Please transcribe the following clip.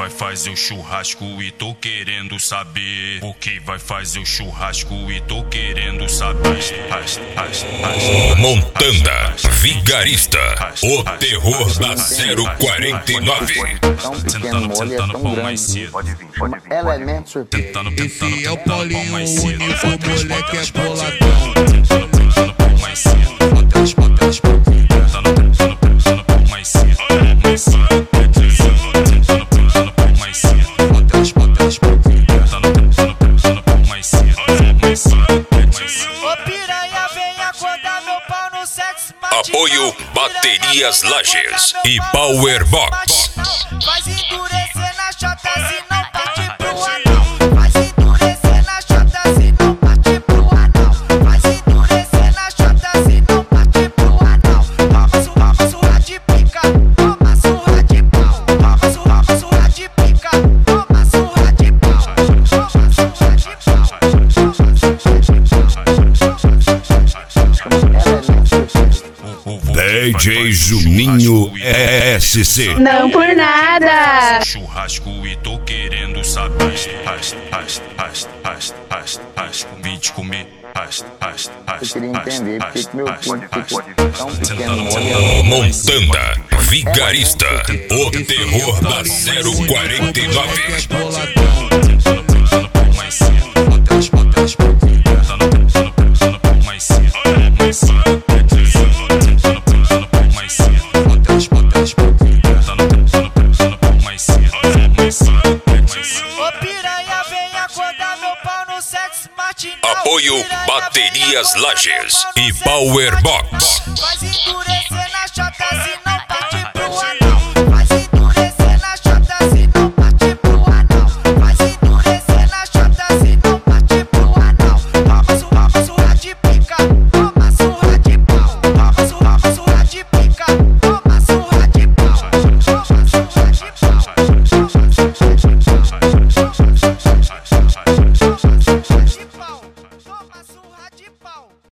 vai fazer o churrasco e tô querendo saber. O que vai fazer o churrasco e tô querendo saber. Montanda Vigarista, o terror da 049. Tentando pão mais cedo. Ela é mesmo surpresa. Esse é o Paulinho, o único moleque é boladão. Tentando pão mais cedo. Tentando pão mais cedo. Apoio Baterias Lages e Powerbox. Faz endurecer na chota se não partir pro anal. Faz endurecer na chota se não partir pro anal. Faz endurecer na chota se não partir pro anal. Toma surra de pica, toma surra de pau. Toma surra de pica, toma surra de pau. Toma surra de DJ Juninho SC. Não por nada. Churrasco e tô querendo saber. Comi de comer. Eu queria entender porque que meu corpo ficou tão pequeno. Montanda Vigarista, o terror da 049. Tentando pão mais cedo. Tentando pão mais cedo. Ô piranha, vem acordar meu pau no sexo matinal. Apoio Baterias Lages e Powerbox. Faz endurecer